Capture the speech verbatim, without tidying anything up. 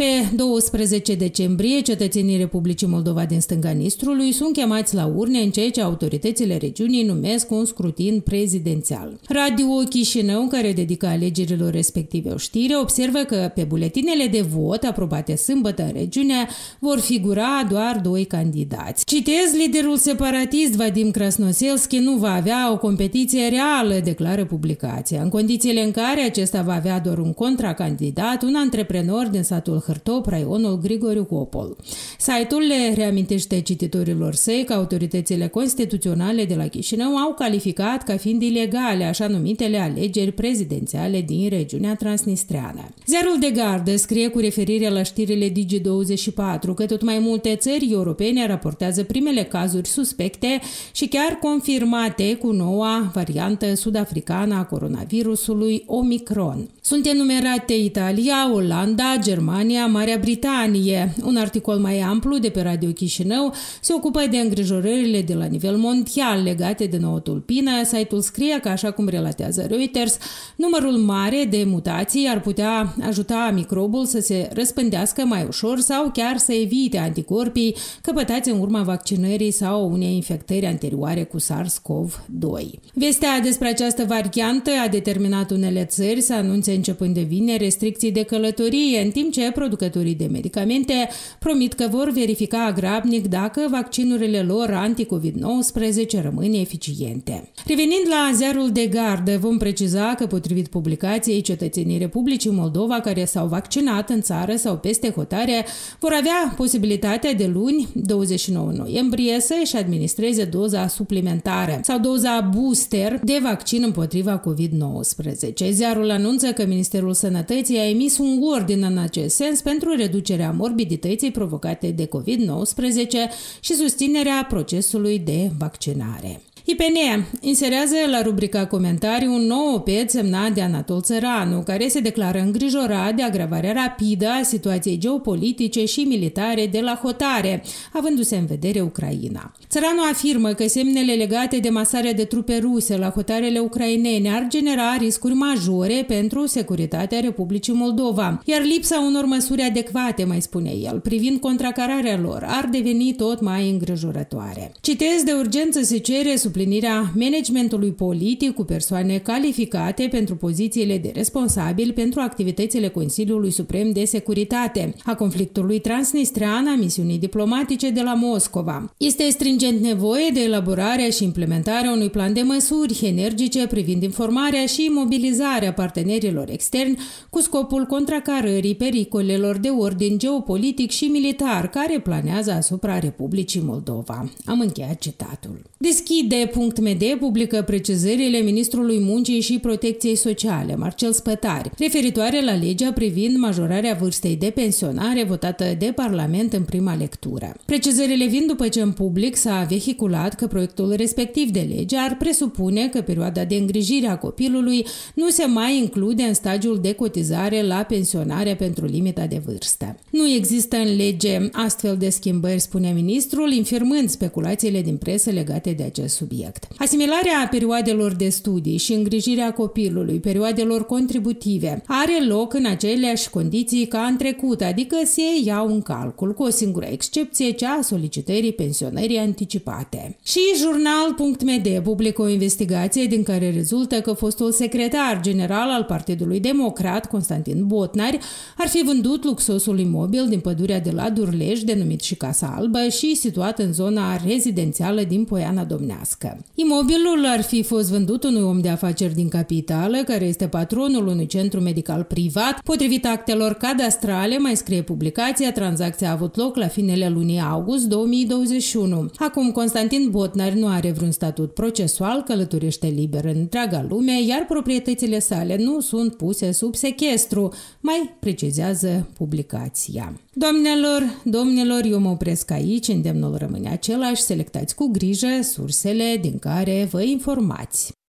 Pe douăsprezece decembrie, cetățenii Republicii Moldova din stânga Nistrului sunt chemați la urne în ceea ce autoritățile regiunii numesc un scrutin prezidențial. Radio Chișinău, care dedică alegerilor respective o știre, observă că pe buletinele de vot aprobate sâmbătă în regiune vor figura doar doi candidați. Citez, liderul separatist Vadim Krasnoselski nu va avea o competiție reală, declară publicația, în condițiile în care acesta va avea doar un contracandidat, un antreprenor din satul Hârtop, raionul Grigoriu Gopol. Site-ul le reamintește cititorilor săi că autoritățile constituționale de la Chișinău au calificat ca fiind ilegale așa numitele alegeri prezidențiale din regiunea transnistreană. Ziarul de Gardă scrie cu referire la știrile Digi douăzeci și patru că tot mai multe țări europene raportează primele cazuri suspecte și chiar confirmate cu noua variantă sud-africană a coronavirusului Omicron. Sunt enumerate Italia, Olanda, Germania, Marea Britanie. Un articol mai amplu de pe Radio Chișinău se ocupă de îngrijorările de la nivel mondial legate de nouă tulpină. Site-ul scrie că, așa cum relatează Reuters, numărul mare de mutații ar putea ajuta microbul să se răspândească mai ușor sau chiar să evite anticorpii căpătați în urma vaccinării sau unei infectări anterioare cu SARS-CoV doi. Vestea despre această variantă a determinat unele țări să anunțe începând de vineri restricții de călătorie, în timp ce producătorii de medicamente promit că vor verifica grabnic dacă vaccinurile lor anti-covid nouăsprezece rămân eficiente. Revenind la ziarul de Gardă, vom preciza că, potrivit publicației, cetățenii Republicii Moldova care s-au vaccinat în țară sau peste hotare vor avea posibilitatea de luni, douăzeci și nouă noiembrie, să își administreze doza suplimentară sau doza booster de vaccin împotriva covid nouăsprezece. Ziarul anunță că Ministerul Sănătății a emis un ordin în acest sens pentru reducerea morbidității provocate de covid nouăsprezece și susținerea procesului de vaccinare. I P N inserează la rubrica comentarii un nou oped semnat de Anatol Țăranu, care se declară îngrijorat de agravarea rapidă a situației geopolitice și militare de la hotare, avându-se în vedere Ucraina. Țăranu afirmă că semnele legate de masarea de trupe ruse la hotarele ucrainene ar genera riscuri majore pentru securitatea Republicii Moldova, iar lipsa unor măsuri adecvate, mai spune el, privind contracararea lor, ar deveni tot mai îngrijorătoare. Citez, de urgență se cere suplinirea managementului politic cu persoane calificate pentru pozițiile de responsabil pentru activitățile Consiliului Suprem de Securitate, a conflictului transnistrean, a misiunii diplomatice de la Moscova. Este stringent nevoie de elaborarea și implementarea unui plan de măsuri energice privind informarea și mobilizarea partenerilor externi cu scopul contracarării pericolelor de ordin geopolitic și militar care planează asupra Republicii Moldova. Am încheiat citatul. Deschide punct M D publică precizările Ministrului Muncii și Protecției Sociale, Marcel Spătari, referitoare la legea privind majorarea vârstei de pensionare votată de Parlament în prima lectură. Precizările vin după ce în public s-a vehiculat că proiectul respectiv de lege ar presupune că perioada de îngrijire a copilului nu se mai include în stagiul de cotizare la pensionare pentru limita de vârstă. Nu există în lege astfel de schimbări, spune ministrul, infirmând speculațiile din presă legate de acest subiect. Asimilarea perioadelor de studii și îngrijirea copilului, perioadelor contributive, are loc în aceleași condiții ca în trecut, adică se iau în calcul, cu o singură excepție, cea a solicitării pensionării anticipate. Și jurnal punct M D publică o investigație din care rezultă că fostul secretar general al Partidului Democrat, Constantin Botnar, ar fi vândut luxosul imobil din pădurea de la Durleș, denumit și Casa Albă, și situat în zona rezidențială din Poiana Domnească. Imobilul ar fi fost vândut unui om de afaceri din capitală, care este patronul unui centru medical privat. Potrivit actelor cadastrale, mai scrie publicația, tranzacția a avut loc la finele lunii august două mii douăzeci și unu. Acum Constantin Botnar nu are vreun statut procesual, călătorește liber în întreaga lume, iar proprietățile sale nu sunt puse sub sechestru, mai precizează publicația. Doamnelor, domnilor, eu mă opresc aici, îndemnul rămâne același, selectați cu grijă sursele din care vă informați.